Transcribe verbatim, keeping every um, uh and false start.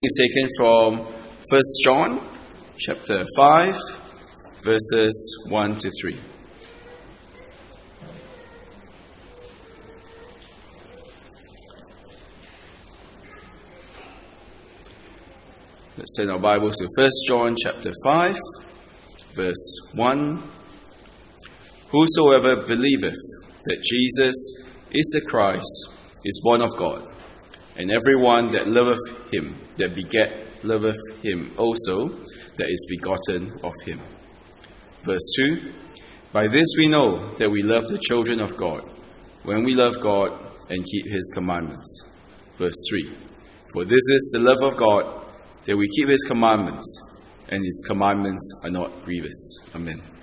is taken from First John chapter five, verses one to three. Let's turn our Bibles to First John chapter five, verse one. Whosoever believeth that Jesus is the Christ is born of God, and everyone that loveth him, that begat, loveth him also, that is begotten of him. Verse two. By this we know that we love the children of God, when we love God and keep his commandments. Verse three. For this is the love of God, that we keep his commandments, and his commandments are not grievous. Amen.